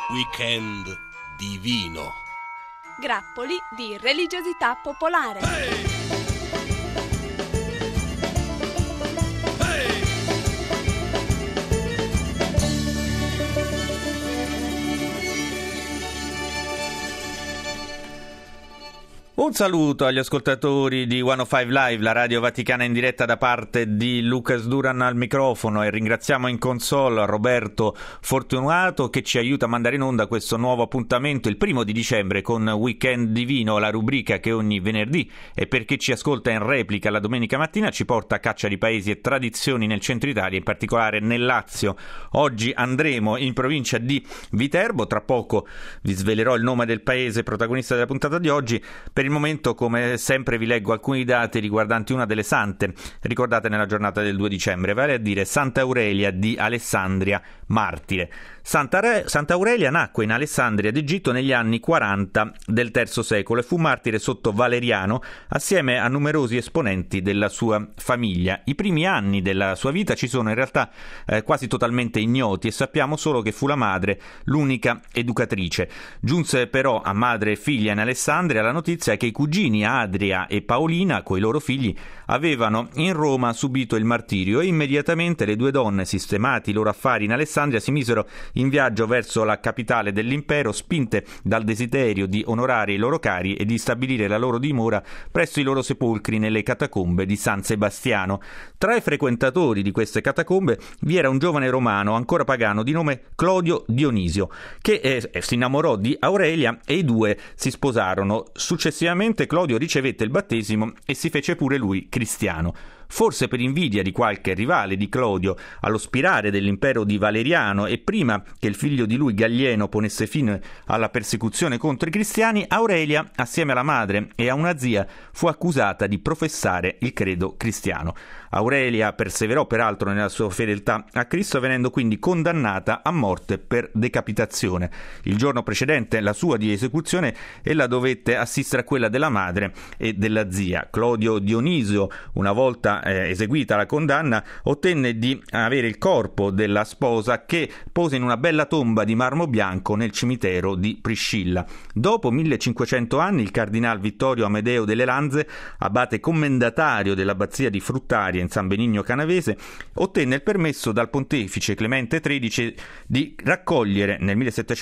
Weekend divino. Grappoli di religiosità popolare. Hey! Un saluto agli ascoltatori di 105 Live, la radio vaticana in diretta, da parte di Lucas Duran al microfono, e ringraziamo in console Roberto Fortunato che ci aiuta a mandare in onda questo nuovo appuntamento il 1 di dicembre con Weekend Divino, la rubrica che ogni venerdì, e per chi ci ascolta in replica la domenica mattina, ci porta a caccia di paesi e tradizioni nel centro Italia, in particolare nel Lazio. Oggi andremo in provincia di Viterbo, tra poco vi svelerò il nome del paese protagonista della puntata di oggi. Per il momento, come sempre, vi leggo alcuni dati riguardanti una delle sante ricordate nella giornata del 2 dicembre, vale a dire Santa Aurelia di Alessandria, martire. Santa Aurelia nacque in Alessandria d'Egitto negli anni 40 del III secolo e fu martire sotto Valeriano assieme a numerosi esponenti della sua famiglia. I primi anni della sua vita ci sono in realtà quasi totalmente ignoti, e sappiamo solo che fu la madre l'unica educatrice. Giunse però a madre e figlia in Alessandria la notizia che i cugini Adria e Paolina, coi loro figli, avevano in Roma subito il martirio, e immediatamente le due donne, sistemati i loro affari in Alessandria, si misero in viaggio verso la capitale dell'impero, spinte dal desiderio di onorare i loro cari e di stabilire la loro dimora presso i loro sepolcri nelle catacombe di San Sebastiano. Tra i frequentatori di queste catacombe vi era un giovane romano ancora pagano di nome Clodio Dionisio, che si innamorò di Aurelia e i due si sposarono. Successivamente Clodio ricevette il battesimo e si fece pure lui cristiano. Forse per invidia di qualche rivale di Clodio allo spirare dell'impero di Valeriano, e prima che il figlio di lui Gallieno ponesse fine alla persecuzione contro i cristiani, Aurelia, assieme alla madre e a una zia, fu accusata di professare il credo cristiano. Aurelia perseverò peraltro nella sua fedeltà a Cristo, venendo quindi condannata a morte per decapitazione. Il giorno precedente la sua di esecuzione ella dovette assistere a quella della madre e della zia. Clodio Dionisio, una volta eseguita la condanna, ottenne di avere il corpo della sposa, che pose in una bella tomba di marmo bianco nel cimitero di Priscilla. Dopo 1500 anni il cardinal Vittorio Amedeo delle Lanze, abate commendatario dell'abbazia di Fruttaria in San Benigno Canavese, ottenne il permesso dal pontefice Clemente XIII di raccogliere nel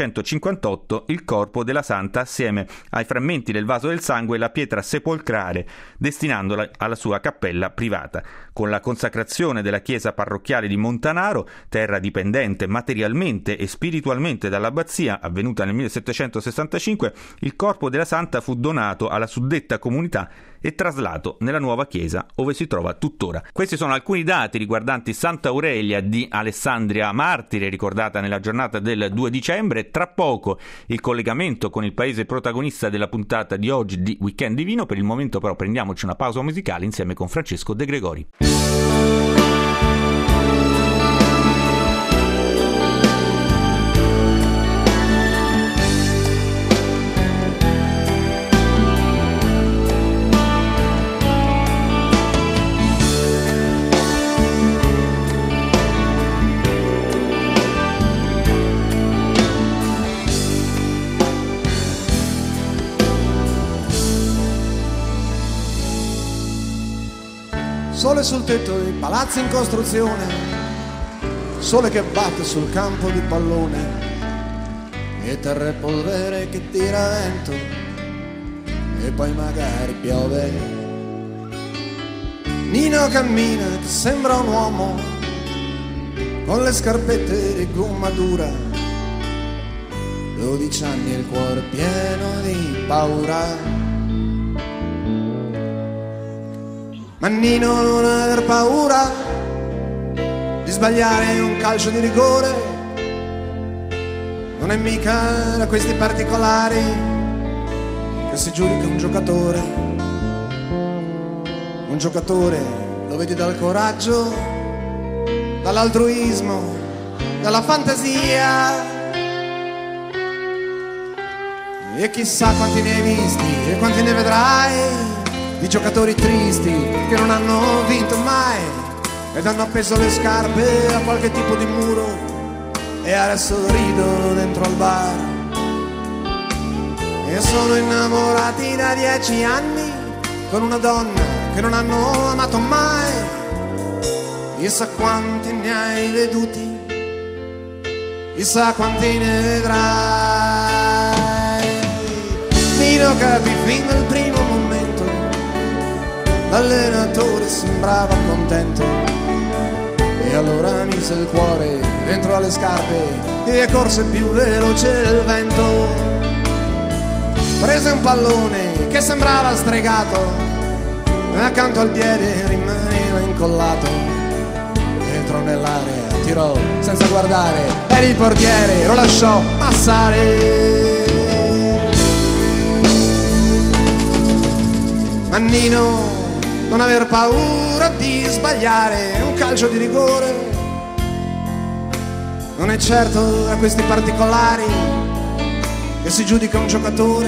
1758 il corpo della santa assieme ai frammenti del vaso del sangue e la pietra sepolcrale, destinandola alla sua cappella privata. Con la consacrazione della chiesa parrocchiale di Montanaro, terra dipendente materialmente e spiritualmente dall'abbazia, avvenuta nel 1765, il corpo della santa fu donato alla suddetta comunità e traslato nella nuova chiesa, ove si trova tuttora. Questi sono alcuni dati riguardanti Santa Aurelia di Alessandria martire, ricordata nella giornata del 2 dicembre. Tra poco il collegamento con il paese protagonista della puntata di oggi di Weekend Divino. Per il momento però prendiamoci una pausa musicale insieme con Francesco De Gregori. Sole sul tetto dei palazzi in costruzione, sole che batte sul campo di pallone, e terra e polvere che tira vento, e poi magari piove. Nino cammina che sembra un uomo, con le scarpette di gomma dura, 12 anni e il cuore pieno di paura. Ma Nino, non aver paura di sbagliare un calcio di rigore, non è mica da questi particolari che si giudica un giocatore. Un giocatore lo vedi dal coraggio, dall'altruismo, dalla fantasia. E chissà quanti ne hai visti e quanti ne vedrai di giocatori tristi che non hanno vinto mai ed hanno appeso le scarpe a qualche tipo di muro e adesso rido dentro al bar. E sono innamorati da 10 anni con una donna che non hanno amato mai. Chissà quanti ne hai veduti, chissà quanti ne vedrai. Nino capì fin dal primo momento, l'allenatore sembrava contento, e allora mise il cuore dentro alle scarpe e corse più veloce del vento. Prese un pallone che sembrava stregato, accanto al piede rimaneva incollato. Entrò nell'area, tirò senza guardare e il portiere lo lasciò passare. Ma Nino, non aver paura di sbagliare, un calcio di rigore non è certo da questi particolari che si giudica un giocatore.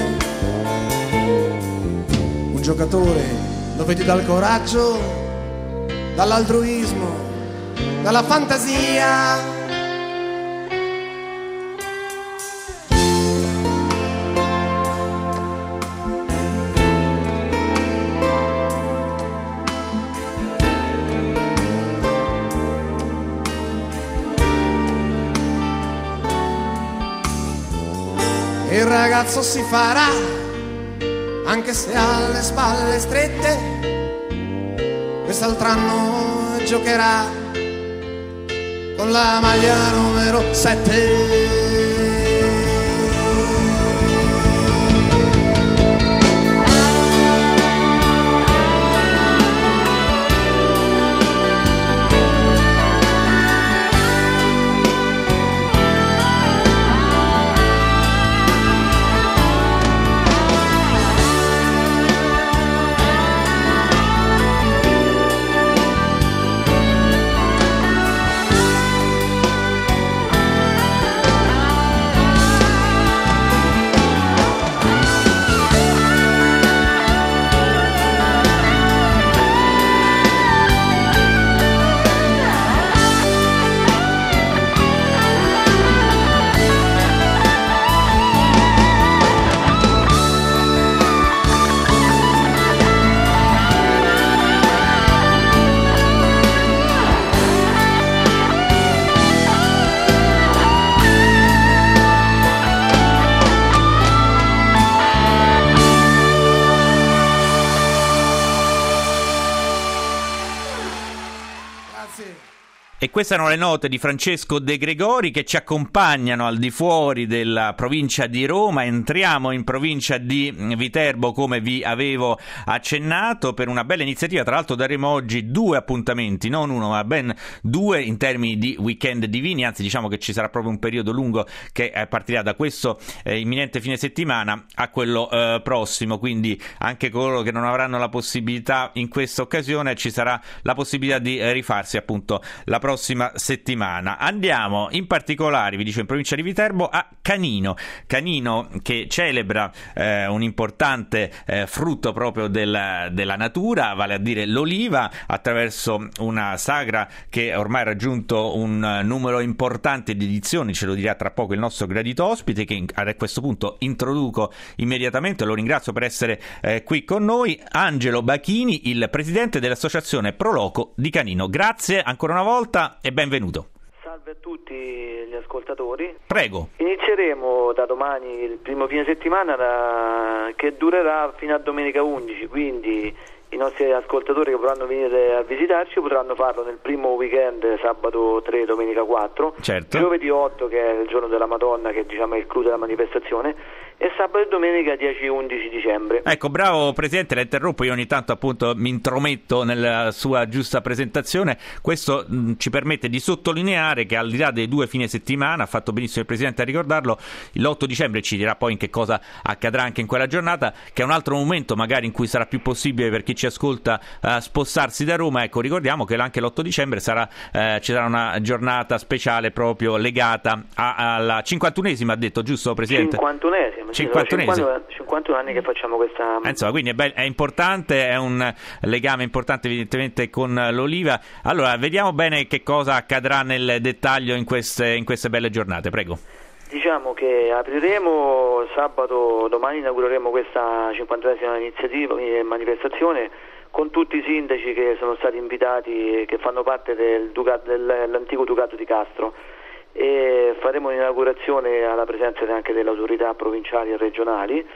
Un giocatore lo vedi dal coraggio, dall'altruismo, dalla fantasia. Il ragazzo si farà, anche se ha le spalle strette, quest'altro anno giocherà con la maglia numero 7. E queste erano le note di Francesco De Gregori che ci accompagnano al di fuori della provincia di Roma. Entriamo in provincia di Viterbo, come vi avevo accennato, per una bella iniziativa. Tra l'altro daremo oggi 2 appuntamenti, non uno ma ben 2 in termini di weekend divini, anzi diciamo che ci sarà proprio un periodo lungo che partirà da questo imminente fine settimana a quello prossimo, quindi anche coloro che non avranno la possibilità in questa occasione ci sarà la possibilità di rifarsi appunto la prossima settimana. Andiamo in particolare, vi dicevo, in provincia di Viterbo a Canino che celebra un importante frutto proprio della natura, vale a dire l'oliva, attraverso una sagra che ormai ha raggiunto un numero importante di edizioni. Ce lo dirà tra poco il nostro gradito ospite, che a questo punto introduco immediatamente, lo ringrazio per essere qui con noi, Angelo Bachini, il presidente dell'associazione Proloco di Canino. Grazie ancora una volta e benvenuto. Salve a tutti gli ascoltatori. Prego. Inizieremo da domani il primo fine settimana che durerà fino a domenica 11, quindi i nostri ascoltatori che vorranno venire a visitarci potranno farlo nel primo weekend, sabato 3, domenica 4, certo. Giovedì 8 che è il giorno della Madonna, che diciamo è il clou della manifestazione, e sabato e domenica 10 e 11 dicembre. Ecco, bravo Presidente, la interrompo, io ogni tanto appunto mi intrometto nella sua giusta presentazione. Questo ci permette di sottolineare che al di là dei 2 fine settimana, ha fatto benissimo il Presidente a ricordarlo, l'8 dicembre ci dirà poi in che cosa accadrà anche in quella giornata, che è un altro momento magari in cui sarà più possibile per chi ci ascolta spostarsi da Roma. Ecco, ricordiamo che anche l'8 dicembre ci sarà una giornata speciale proprio legata alla 51esima, ha detto, giusto Presidente? 51esima, 51 anni che facciamo questa... Insomma, quindi è importante, è un legame importante evidentemente con l'oliva. Allora, vediamo bene che cosa accadrà nel dettaglio in queste belle giornate, prego. Diciamo che apriremo sabato, domani inaugureremo questa 50esima iniziativa e manifestazione con tutti i sindaci che sono stati invitati, che fanno parte dell'antico Ducato di Castro, e faremo un'inaugurazione alla presenza anche delle autorità provinciali e regionali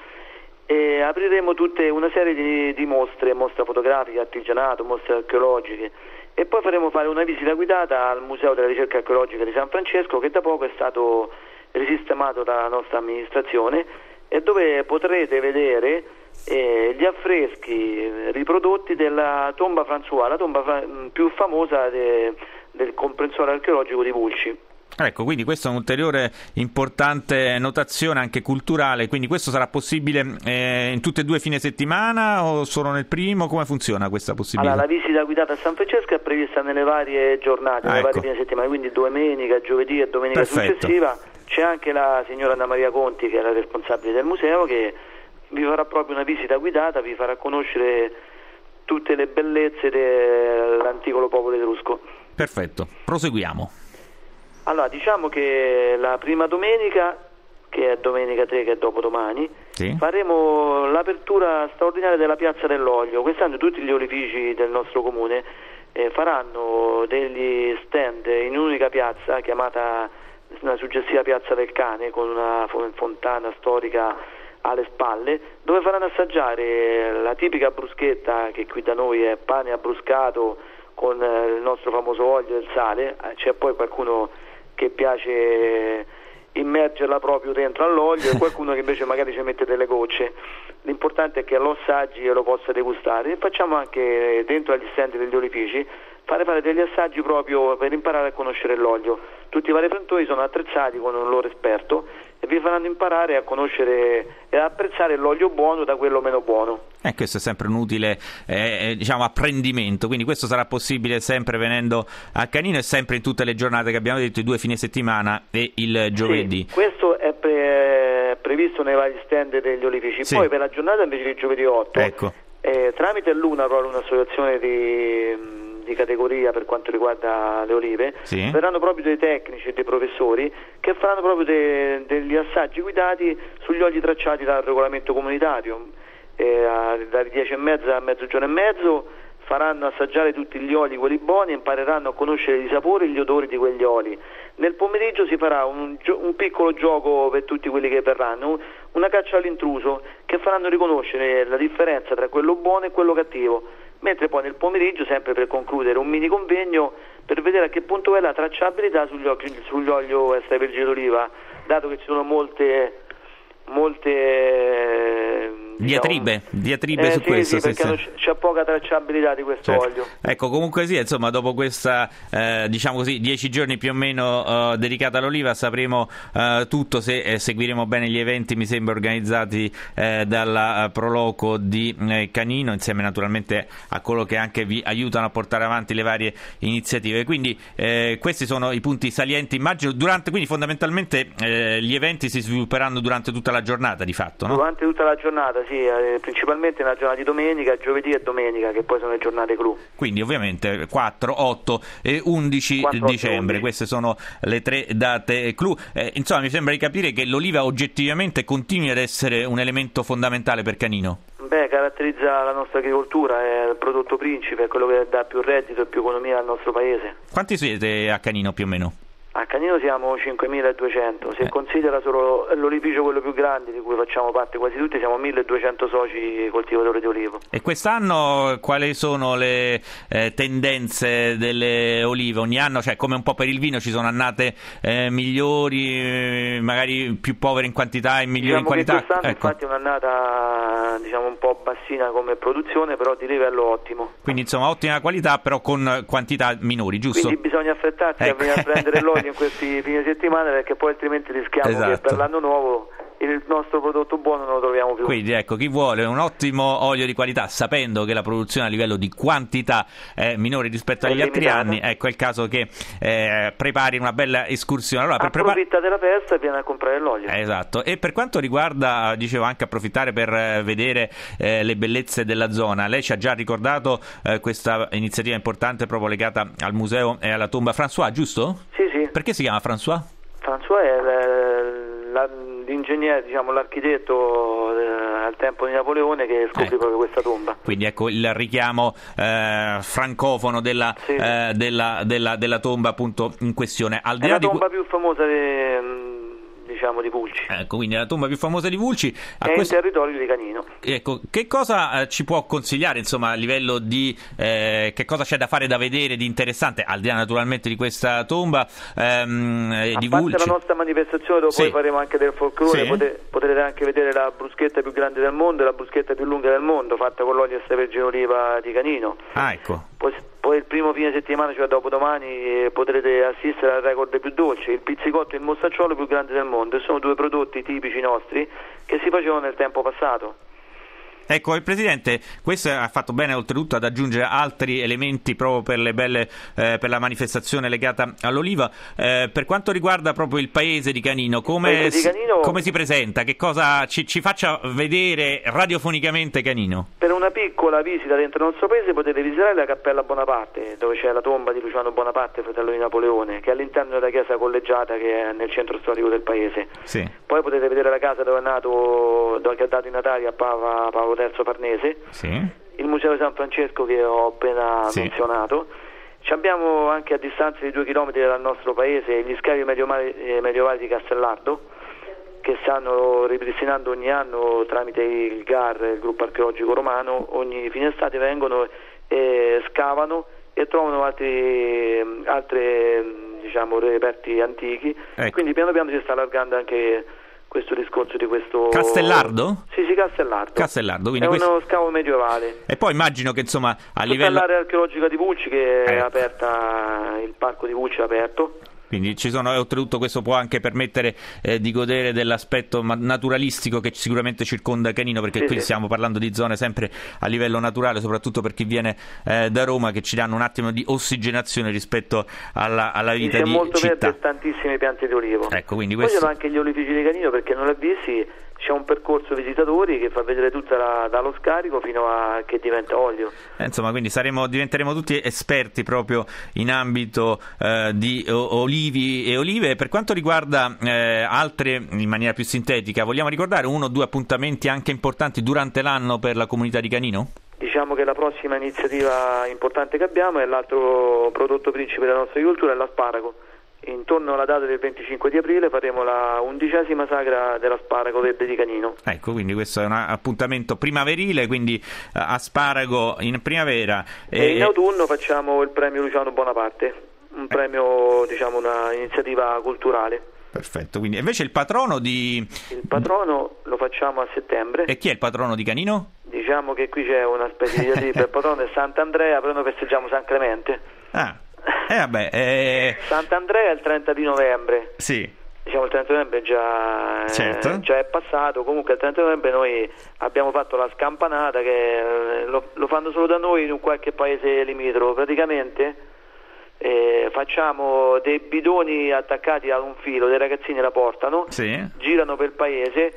e apriremo una serie di mostre fotografiche, artigianato, mostre archeologiche, e poi faremo fare una visita guidata al Museo della Ricerca Archeologica di San Francesco, che da poco è stato risistemato dalla nostra amministrazione, e dove potrete vedere gli affreschi riprodotti della tomba François, la tomba più famosa del comprensorio archeologico di Pulci. Ecco, quindi questa è un'ulteriore importante notazione anche culturale. Quindi questo sarà possibile in tutte e due fine settimana o solo nel primo? Come funziona questa possibilità? Allora, la visita guidata a San Francesco è prevista nelle varie giornate, nelle varie fine settimana, quindi domenica, giovedì e domenica successiva. C'è anche la signora Anna Maria Conti, che è la responsabile del museo, che vi farà proprio una visita guidata, vi farà conoscere tutte le bellezze dell'antico popolo etrusco. Perfetto, proseguiamo. Allora, diciamo che la prima domenica, che è domenica 3, che è dopodomani, sì, faremo l'apertura straordinaria della Piazza dell'Olio. Quest'anno tutti gli olifici del nostro comune faranno degli stand in un'unica piazza, chiamata una suggestiva Piazza del Cane, con una fontana storica alle spalle, dove faranno assaggiare la tipica bruschetta, che qui da noi è pane abbruscato con il nostro famoso olio e il sale. C'è poi qualcuno che piace immergerla proprio dentro all'olio e qualcuno che invece magari ci mette delle gocce. L'importante è che lo assaggi e lo possa degustare. E facciamo anche dentro agli stand degli olifici fare degli assaggi proprio per imparare a conoscere l'olio. Tutti i vari frantoi sono attrezzati con un loro esperto e vi faranno imparare a conoscere e ad apprezzare l'olio buono da quello meno buono. Questo è sempre un utile apprendimento, quindi questo sarà possibile sempre venendo a Canino e sempre in tutte le giornate che abbiamo detto, i 2 fine settimana e il giovedì. Sì, questo è previsto nei vari stand degli olifici. Sì. Poi per la giornata invece di giovedì 8, tramite Luna, proprio un'associazione di categoria per quanto riguarda le olive, sì, verranno proprio dei tecnici e dei professori che faranno proprio degli assaggi guidati sugli oli tracciati dal regolamento comunitario. Dalle 10:30 a mezzogiorno e mezzo faranno assaggiare tutti gli oli, quelli buoni, e impareranno a conoscere i sapori e gli odori di quegli oli. Nel pomeriggio si farà un piccolo gioco per tutti quelli che verranno, una caccia all'intruso, che faranno riconoscere la differenza tra quello buono e quello cattivo, mentre poi nel pomeriggio, sempre per concludere, un mini convegno per vedere a che punto è la tracciabilità sugli olio extravergine d'oliva, dato che ci sono molte diatribe su questo. Sì, perché c'è poca tracciabilità di questo olio. Ecco, comunque sì, insomma, dopo questa 10 giorni più o meno dedicata all'oliva, sapremo tutto, se seguiremo bene gli eventi, mi sembra, organizzati dalla Proloco di Canino, insieme naturalmente a coloro che anche vi aiutano a portare avanti le varie iniziative. Quindi questi sono i punti salienti, immagino. Quindi fondamentalmente gli eventi si svilupperanno durante tutta la giornata, di fatto, no? Durante tutta la giornata, sì, principalmente nella giornata di domenica, giovedì e domenica, che poi sono le giornate clou. Quindi ovviamente 4, 8 e 11 dicembre, queste sono le 3 date clou. Insomma, mi sembra di capire che l'oliva oggettivamente continui ad essere un elemento fondamentale per Canino. Caratterizza la nostra agricoltura, è il prodotto principe, è quello che dà più reddito e più economia al nostro paese. Quanti siete a Canino più o meno? A Canino siamo 5.200, se considera solo l'olificio quello più grande, di cui facciamo parte quasi tutti, siamo 1.200 soci coltivatori di olivo. E quest'anno quali sono le tendenze delle olive? Ogni anno, cioè come un po' per il vino, ci sono annate migliori, magari più povere in quantità e migliori in qualità? Quest'anno infatti è un'annata un po' bassina come produzione, però di livello ottimo. Quindi insomma ottima qualità, però con quantità minori, giusto? Quindi bisogna affrettarsi a venire a prendere l'olio in questi fine settimana, perché poi altrimenti rischiamo che per l'anno nuovo il nostro prodotto buono non lo troviamo più. Quindi ecco, chi vuole un ottimo olio di qualità, sapendo che la produzione a livello di quantità è minore rispetto agli altri anni, ecco è il caso che prepari una bella escursione. Allora, approfitta della festa e viene a comprare l'olio. Esatto. E per quanto riguarda, dicevo, anche approfittare per vedere le bellezze della zona, lei ci ha già ricordato questa iniziativa importante proprio legata al museo e alla tomba François, giusto? Sì, sì. Perché si chiama François? François è l'ingegnere, diciamo l'architetto al tempo di Napoleone che scoprì proprio questa tomba. Quindi ecco il richiamo francofono della tomba appunto in questione. Al di là è la tomba più famosa di Pulci. Ecco, quindi la tomba più famosa di Pulci è in territorio di Canino. Ecco, che cosa ci può consigliare, insomma, a livello di che cosa c'è da fare, da vedere di interessante, al di là naturalmente di questa tomba di Pulci? La nostra manifestazione dove poi faremo anche del folklore, potrete anche vedere la bruschetta più grande del mondo e la bruschetta più lunga del mondo, fatta con l'olio extravergine oliva di Canino. Ah, ecco. Poi il primo fine settimana, cioè dopodomani, potrete assistere al record più dolce, il pizzicotto e il mostacciolo più grande del mondo, e sono due prodotti tipici nostri che si facevano nel tempo passato. Ecco, il Presidente, questo ha fatto bene oltretutto ad aggiungere altri elementi proprio per le belle per la manifestazione legata all'oliva. Per quanto riguarda proprio il paese di Canino, come si presenta? Che cosa ci faccia vedere radiofonicamente Canino? Per una piccola visita dentro il nostro paese potete visitare la Cappella Bonaparte, dove c'è la tomba di Luciano Bonaparte, fratello di Napoleone, che è all'interno della chiesa collegiata che è nel centro storico del paese. Sì. Poi potete vedere la casa dove è nato, dove ha dato i natali a Paolo III Farnese, il Museo di San Francesco che ho appena menzionato. Ci abbiamo anche a distanza di 2 chilometri dal nostro paese gli scavi medievali di Castellardo, che stanno ripristinando ogni anno tramite il GAR, il gruppo archeologico romano. Ogni fine estate vengono e scavano e trovano altri reperti antichi, ecco. Quindi piano piano si sta allargando anche questo discorso di questo... Castellardo? Sì, Castellardo, quindi è uno scavo medievale. E poi immagino che insomma a livello... l'area archeologica di Pulci che è aperta, il parco di Pulci è aperto. Quindi ci sono, e oltretutto questo può anche permettere di godere dell'aspetto naturalistico che sicuramente circonda Canino, perché qui stiamo parlando di zone sempre a livello naturale, soprattutto per chi viene da Roma, che ci danno un attimo di ossigenazione rispetto alla vita di molto città. Verde e tantissime piante di olivo. Ecco, quindi poi sono anche gli olifici di Canino, perché non l'ha visti. C'è un percorso visitatori che fa vedere tutta dallo scarico fino a che diventa olio. Insomma, quindi diventeremo tutti esperti proprio in ambito di olivi e olive. Per quanto riguarda altre, in maniera più sintetica, vogliamo ricordare 1 o 2 appuntamenti anche importanti durante l'anno per la comunità di Canino? Diciamo che la prossima iniziativa importante che abbiamo è l'altro prodotto principe della nostra agricoltura, è l'asparago. Intorno alla data del 25 di aprile faremo la 11ª sagra dell'asparago verde di Canino. Ecco, quindi questo è un appuntamento primaverile, quindi asparago in primavera. E in autunno facciamo il premio Luciano Bonaparte, un premio, diciamo, una iniziativa culturale. Perfetto, quindi invece il patrono lo facciamo a settembre. E chi è il patrono di Canino? Diciamo che qui c'è una specie di il patrono è Sant'Andrea, però noi festeggiamo San Clemente. Sant'Andrea è il 30 di novembre. Sì. Diciamo il 30 novembre già è passato. Comunque il 30 novembre noi abbiamo fatto la scampanata, che lo fanno solo da noi in un qualche paese limitrofo. Praticamente facciamo dei bidoni attaccati a un filo, dei ragazzini la portano, girano per il paese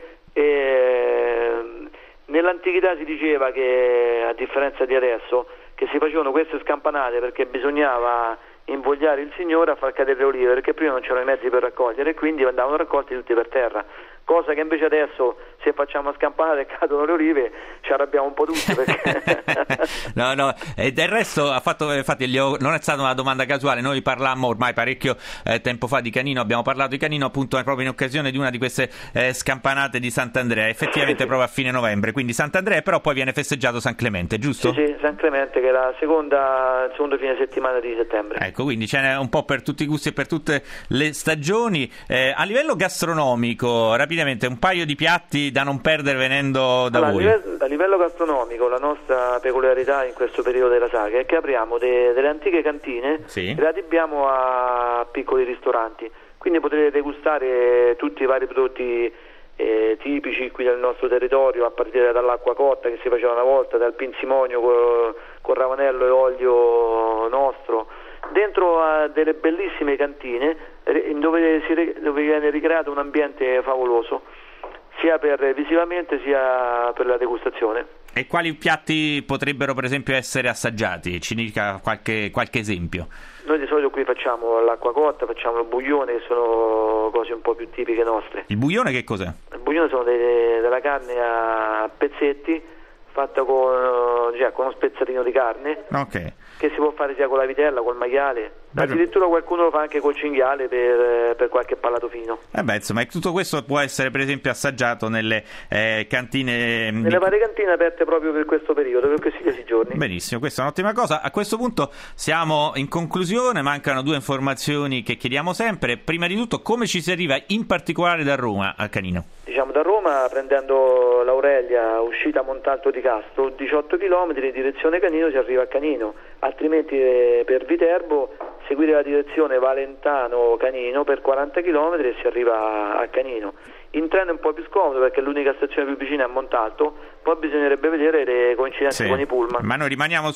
e nell'antichità si diceva che, a differenza di adesso, che si facevano queste scampanate perché bisognava invogliare il Signore a far cadere le olive, perché prima non c'erano i mezzi per raccogliere e quindi andavano raccolti tutti per terra, cosa che invece adesso, se facciamo a scampanate e cadono le olive, ci arrabbiamo un po' tutti perché... no, e del resto infatti non è stata una domanda casuale. Noi parlammo ormai parecchio tempo fa di Canino, abbiamo parlato di Canino appunto proprio in occasione di una di queste scampanate di Sant'Andrea, effettivamente proprio a fine novembre, quindi Sant'Andrea, però poi viene festeggiato San Clemente, giusto? Sì, San Clemente, che è il secondo fine settimana di settembre. Ecco, quindi ce n'è un po' per tutti i gusti e per tutte le stagioni. A livello gastronomico, rapidamente, un paio di piatti da non perdere venendo da voi. A livello gastronomico, la nostra peculiarità in questo periodo della saga è che apriamo delle antiche cantine e le adibbiamo a piccoli ristoranti, quindi potrete degustare tutti i vari prodotti tipici qui del nostro territorio, a partire dall'acqua cotta che si faceva una volta, dal pinzimonio con ravanello e olio nostro, dentro a delle bellissime cantine dove viene ricreato un ambiente favoloso, sia visivamente sia per la degustazione. E quali piatti potrebbero per esempio essere assaggiati? Ci dica qualche esempio. Noi di solito qui facciamo l'acqua cotta, facciamo il buglione, che sono cose un po' più tipiche nostre. Il buglione che cos'è? Il buglione sono della carne a pezzetti, fatta con uno spezzatino di carne, che si può fare sia con la vitella, col maiale, addirittura qualcuno lo fa anche col cinghiale per qualche palato fino. Insomma, tutto questo può essere per esempio assaggiato nelle cantine... Nelle varie cantine aperte proprio per questo periodo, per questi 10 giorni. Benissimo, questa è un'ottima cosa. A questo punto siamo in conclusione, mancano 2 informazioni che chiediamo sempre. Prima di tutto, come ci si arriva in particolare da Roma al Canino? Diciamo da Roma, prendendo l'Aurelia, uscita Montalto di Castro, 18 km in direzione Canino si arriva a Canino, altrimenti per Viterbo seguire la direzione Valentano-Canino per 40 km e si arriva a Canino. In treno è un po' più scomodo perché l'unica stazione più vicina è a Montalto, poi bisognerebbe vedere le coincidenze con i pullman. Ma noi rimaniamo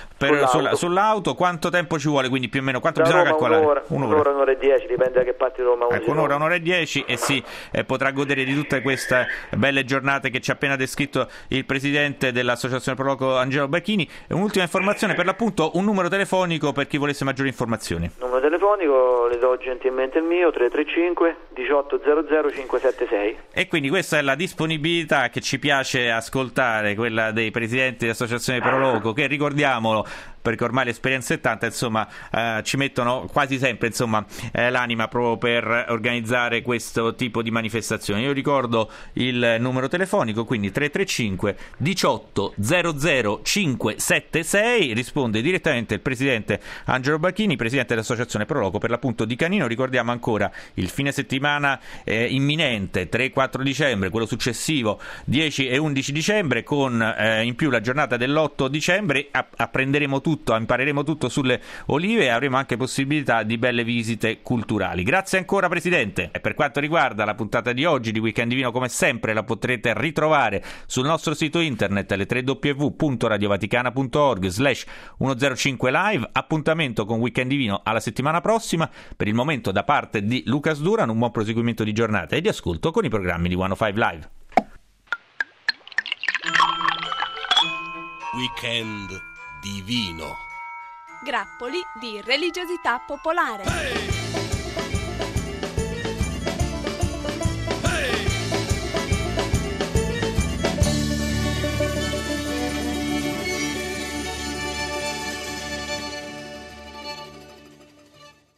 sull'auto, quanto tempo ci vuole? Quindi più o meno quanto bisogna calcolare? Un'ora e 10, dipende da che parte di Roma uno. Ecco, un'ora e 10 e potrà godere di tutte queste belle giornate che ci ha appena descritto il presidente dell'Associazione Proloco Angelo Bacchini. Un'ultima informazione, per l'appunto un numero telefonico per chi volesse maggiori informazioni. Numero telefonico, le do gentilmente il mio, 335 1800 576. E quindi questa è la disponibilità che ci piace ascoltare, quella dei presidenti dell'Associazione Proloco, che ricordiamolo perché ormai l'esperienza è tanta, ci mettono quasi sempre l'anima proprio per organizzare questo tipo di manifestazioni. Io ricordo il numero telefonico, quindi 335 18 00 576, risponde direttamente il presidente Angelo Bacchini, presidente dell'Associazione Proloco per l'appunto di Canino. Ricordiamo ancora il fine settimana imminente, 3-4 dicembre, quello successivo 10 e 11 dicembre, con in più la giornata dell'8 dicembre, apprenderemo tutto, impareremo tutto sulle olive e avremo anche possibilità di belle visite culturali. Grazie ancora Presidente. E per quanto riguarda la puntata di oggi di Weekend Divino, come sempre la potrete ritrovare sul nostro sito internet, alle www.radiovaticana.org/105live. Appuntamento con Weekend Divino alla settimana prossima. Per il momento, da parte di Lucas Duran, un buon proseguimento di giornata e di ascolto con i programmi di 105 Live. Weekend Divino. Grappoli di religiosità popolare.